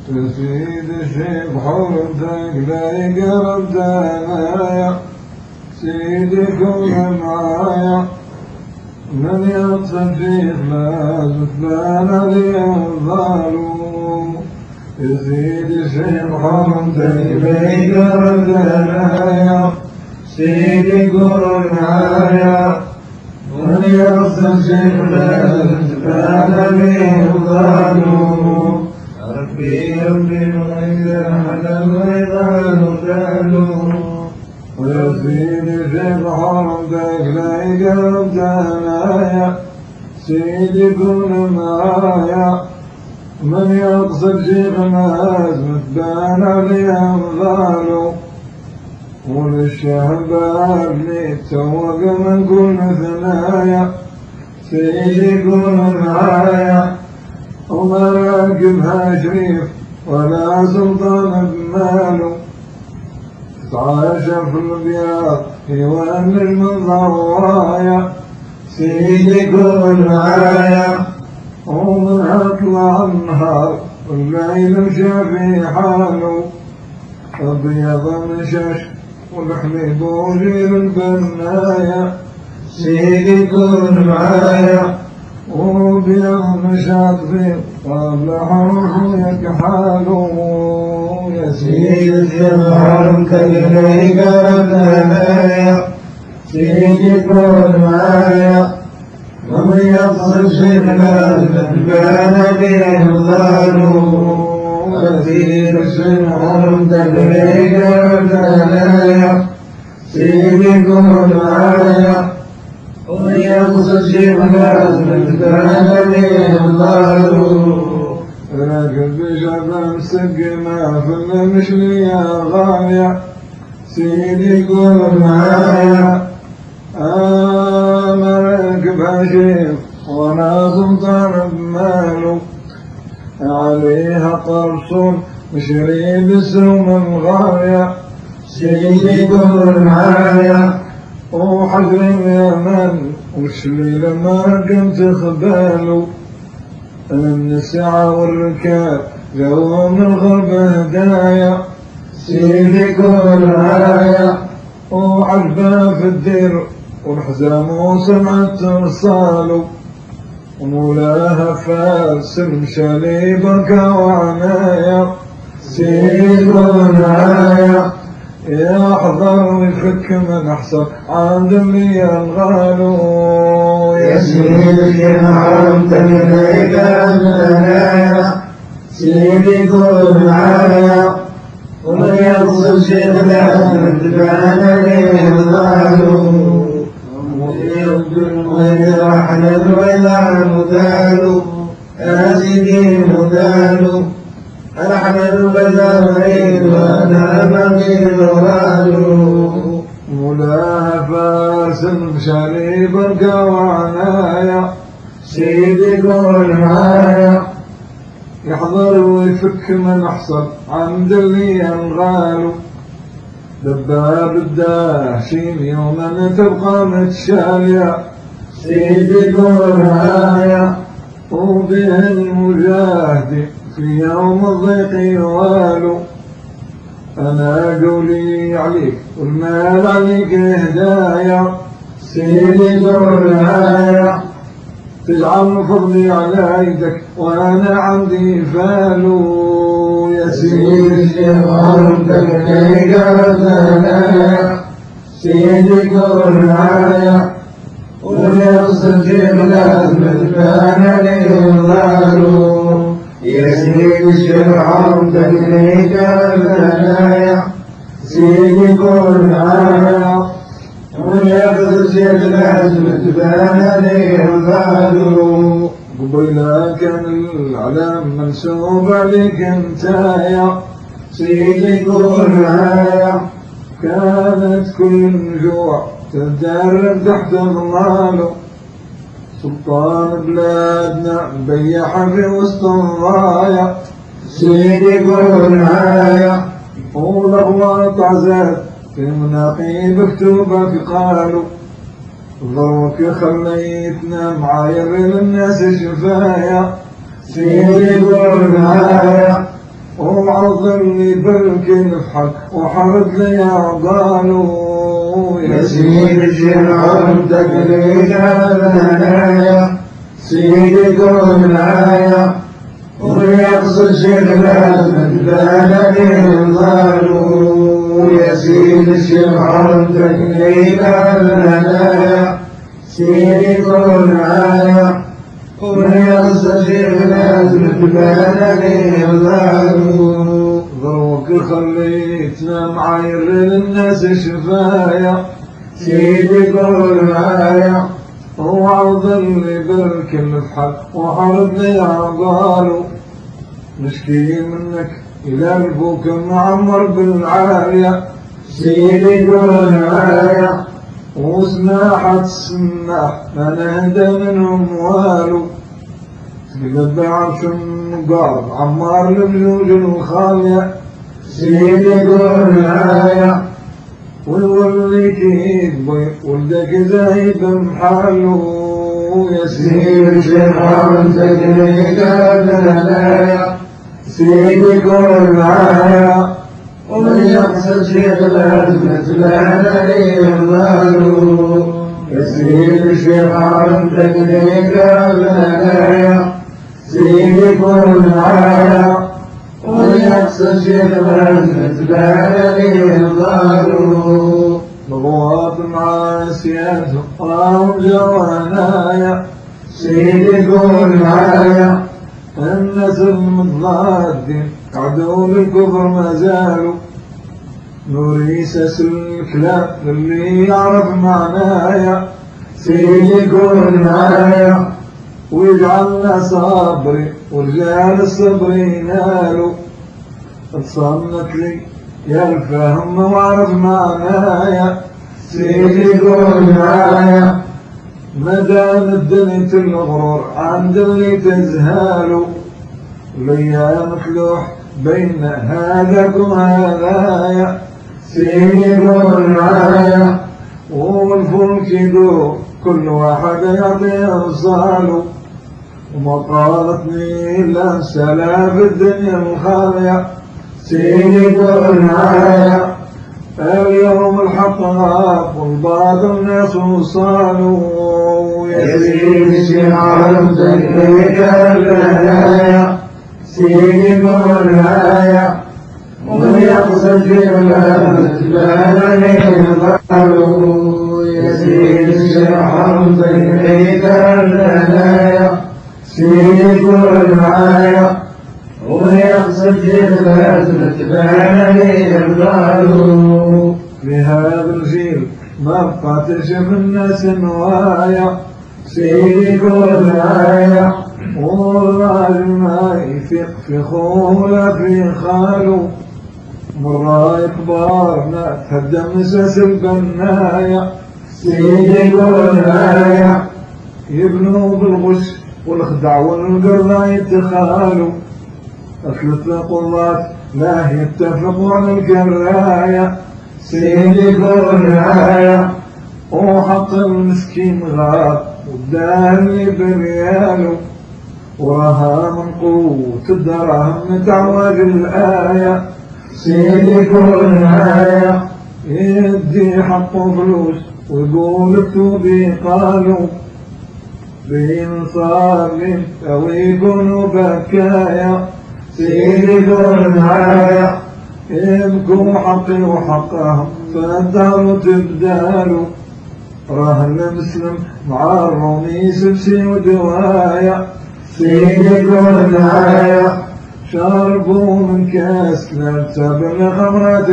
سيد الشيخ حرمتك لا يقرب دنايا سيدي كن معايا من يقصد فيك ما زفلان لي الظالم سيد الشيخ حرمتك لا يقرب دنايا سيدي كن معايا من يقصد فيك ما زفلان لي الظالم ربي وإذا حدا الغيظان تعلو ويا سيدي في حرمتك لا يقرب دنايا سيدي كن معايا من يقصد شيخ أزمة بان عليها الظالم وللشهباء اللي تسوق من كل ثنايا سيدي كن معايا وما راكبها شريف ولا سلطان بماله تعاش في البياض يوان المضوايا سيدي كن معايا ومن اطلع النهار والليل مشى في حاله ابيض مشاش والحليب وجيل البنايا سيدي كن معايا وبيض مشات فيه قبل حرمك حاله يا سيدي حرمتك إليك ردنايا سيدي كن معايا ومن يقصد شيئا بان به الظالم يا سيدي حرمتك إليك ردنايا سيدي كن معايا ومن يقصد شيئا بان به الظالم راكب بشباب سقنا في المشي يا غاية سيدي كن معايا راكب هشيم وانا سلطان بماله عليها قرص مشري بالسوم الغاية سيدي كن معايا وحجر اليمن وشلي لما كنت خباله من السعى والركاب جو من الغرب هدايا سيدي كن معايا وعجبه في الدير والحزام وسمعت ارصاله ومولاها فارس مشالي بركة وعنايا سيدي كن معايا يحضر ويفك من احصر عند اللي الغالو يا سيدي حرمتك إليك ردنايا سيدي كن معايا ومن يقصد شيئا بان به الظالم وإذا أحلى الويل مدال يا سيدي مدال أحمد البزارين وأنا بغي الغال مولاها فارس مشاري بركة وعنايا سيدي كن معايا يحضر ويفك من أحصر عند اللي الغال دباب الداشين يوما تبقى متشالية سيدي كن معايا وبه المجاهد في يوم الضيق يوالو أنا قولي عليك والمال عليك هدايا سيدي كن معايا تجعل فضلي على يدك وأنا عندي فالو يا سيدي حرمتك إليك ردنايا سيدي كن معايا وليقصد جبلة بان لي الظالم يا سيدي حرمتك إليك ردنايا سيدي كن معايا وليقصد جبلة بان لي الظالم قبيلة كان العلام منسوب عليك انتايا سيدي كن معايا كانت كل جوع تدرب تحت ظلاله سلطان بلادنا بيح في وسط الراية سيدي كن معايا والأغلاط عزاد في مناقيب مكتوبة في قالوا ضوك خليتنا معاير للناس شفايا سيدي كن معايا وعظني بالكل فحق وحرد لي عقاله يا سيد الشرعون تقليد الهنايا سيدي كن معايا ويقصد شغلات من بلدي الظالو يا سيد الشرعون تقليد الهنايا سيدي كن معايا ويقصد شغلات من بلدي الظالو ضروك خليتنا معاير للناس شفايا سيدي كن معايا وعظني بالكل بحق وحرضني عقاله نشكي منك إلى البوك معمر بالعالية سيدي كن معايا وسماحة السماح ما نهدى منهم والو تقلب عرش النقار عمار البيوت الخالية سيدي كن معايا والوليك يكبر ولدك زايد بحاله يا سيدي الشرعون تقليد الهنايا سيدي كن معايا ومن يقصد شغلات مثل هذه الظالو يا سيدي الشرعون تقليد الهنايا سيدي كن معايا ومن يقصد شغلات مثل هذه الظالو مغوات مع سيادة قام جوانايا سيدي كن معايا الناس المضادين عدو الكفر ما زالوا نوريس الكلام اللي يعرف معنايا سيدي كن معايا ويجعلنا صبري ورجال الصبر ينالوا اتصنت لي يا الفهم واعرف معنايا سيدي كن معايا مدام الدنيا الغرور عند اللي تزهالوا ليا مفلوح بين هذاك وهذايا سيدي كن معايا والفلك يدور كل واحد يعطي أوصاله وما قالتني إلا سلام الدنيا الخالية سيدي كن معايا اليوم الحق غاب والباطل الناس وصالوا يا سيدي الشرعون تقليد الهنايا سيدي كن معايا ومن يقصد شغلات مثل هذه الظالو يا سيدي الشرعون تقليد الهنايا سيدي كن معايا ومن يقصد شغلات مثل هذه الظالو في هذا الجيل ما بقى تشف الناس نوايا سيدي كن معايا والله ما يثق في خوه ولا في خاله مرة كبارنا تهدم مساس البنايا سيدي كن معايا يبنوا بالغش والخدع والقرى يتخالوا أثلث قضات لا يتفقوا على القراية سيدي كن معايا وحق المسكين غاب والدار اللي برياله وراها من قوة الدراهم تعوج الآية سيدي كن معايا يدي حقه فلوس ويقول التوبي قالوا بين صالين أو يكونوا بكايا سيدي كن معايا يبكوا حقي وحقهم فالدار تبدالوا راه المسلم مع الرومي سبسي ودوايا سيدي كن معايا شربوا من كاس لا تبن خمرات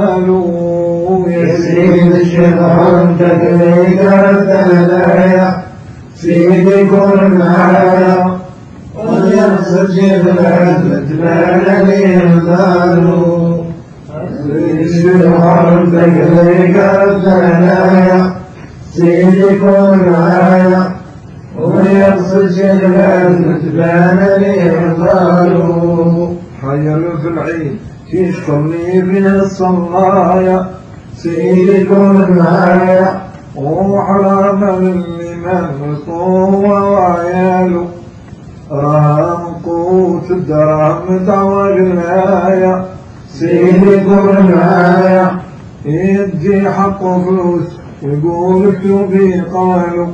دوالوا يا سيدي الشرعون تقليد الهنايا سيدي كن معايا ومن يقصد شغلات مثل هذه الظالو سيدي الشرعون تقليد الهنايا سيدي كن معايا ومن يقصد شغلات مثل هذه الظالو حيلوا في العيد يشكرني بها الصلايا سيدي كن معايا وحرام للإمام القوة وعياله رام قوت الدراهم تعوج الآية سيدي كن معايا يدي حقه فلوس ويقول اكتبي قالوا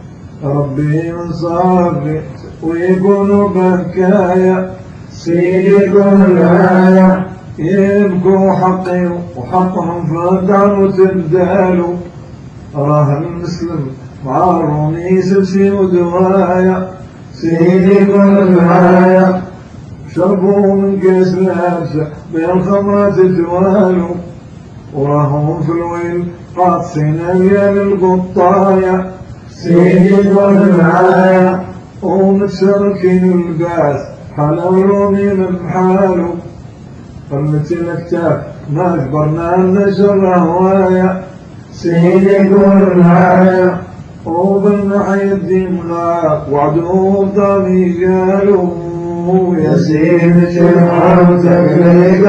ربي من صار ويكونوا بكايا سيدي كن معايا يبكوا حقي وحقهم فقعوا وتبدالوا راه المسلم مع الرمي سلسي ودوايا سيدي كن معايا شربوا من كاس لابسة بالخمرة توالوا وراهم في الويل قاصين أيام القطايا سيدي كن معايا ومتشاركين الباس حلا الرومي من حاله قلت الكتاب ما اجبرنا نشر هوايا سيدي كن معايا وبالنحي الدين غاب وعدوه ضامي قالوا يا سيدي شرعتك ليك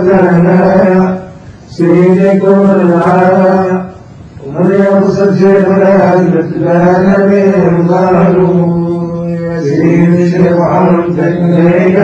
الثنايا سيدي كن معايا ومن يقصد شيخنا مثل نبي ضالوا يا سيدي شرعتك ليك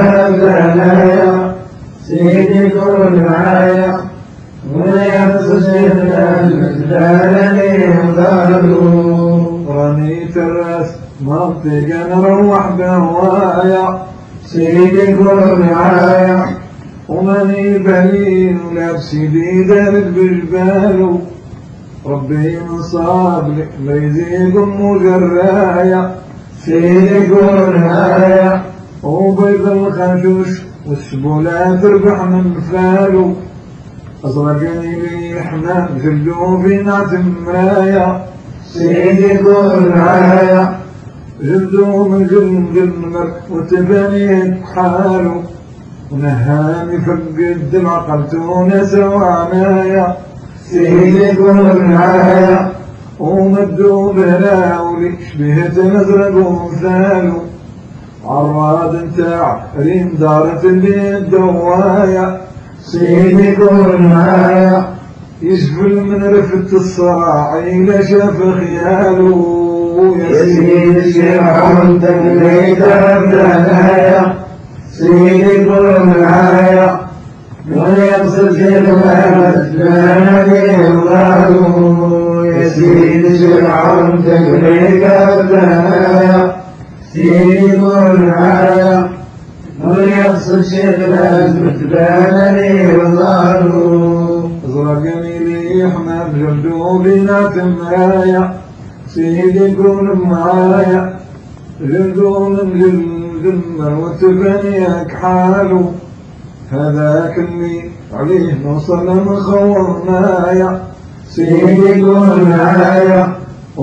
الثنايا سيدي كن معايا ومن يقصد شيخنا مثل نبي ضالوا رميت الراس منطقة نروح بهوايا سيدي كن معايا وماني بلين ولابس دارك بجباله ربي انصاب لك ما يزيدهم وجرايا سيدي كن معايا وبيض الخشوش والسبولات تربح من فاله أزرقني لي حمام جلدوا في نعتم مرايا سيدي كن معايا جلدوا من جلمر وتبنيت حاله ونهاني فق الدمع قلتونا سوعنايا سيدي كن معايا ومدوا بلاولي شبهت نزرق ومثاله عراد انتاع ريم دارت البيت دوايا سيدي كن معايا يشفل من رفت الصراعي لشاف خياله يا سيدي شرعتك ليك الثنايا سيدي كن معايا من يقصد شيخنا مثل نبي ضالوا يا سيدي شرعتك ليك الثنايا سيدي كن معايا من يقصد شيخنا مثل نبي ضالوا أزرقني لي حمام جلدوا بنات مرايا سيدي كن معايا جلدوا من جلد وتبنيك حاله هذاك اللي عليه نوصل مخورنايا سيدي كن معايا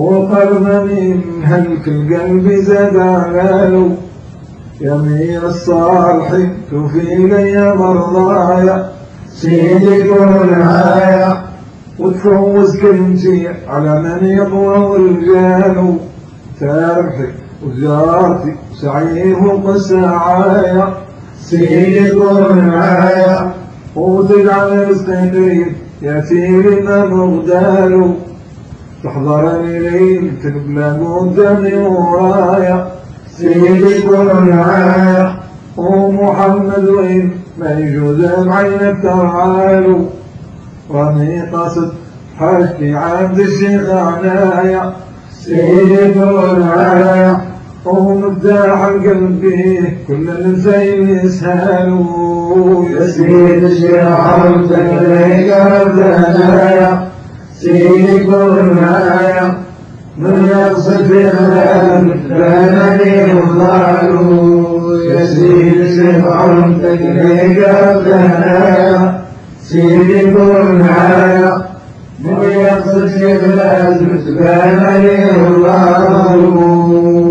وقلبني من هلك القلب زاد علاله يا أمير الصالحين توفي لي مرضايا سيدي كن معايا وتفوز كلمتي على من يقوى الرجال تربحي وزارتي سعيه وقساعايا سيدي كن معايا وتجعل رزقي قريب ياتي لنا مغدال تحضرني ليل تبلغ قدامي ورايا سيدي كن معايا ومحمد وين ما يجوز بعينك تعالوا راني قصد حكي عبد الشيخ عنايا سيدي كن معايا ومفتاح القلب فيه كل الانسان يسهلوا يا سيدي شرعتك ليك الثنايا سيدي كن معايا من يقصد فيها مثل نبي ضالوا يا سيدي شرعتك ليك الثنايا سيدي كن معايا من يقصد فيها مثل نبي ضالوا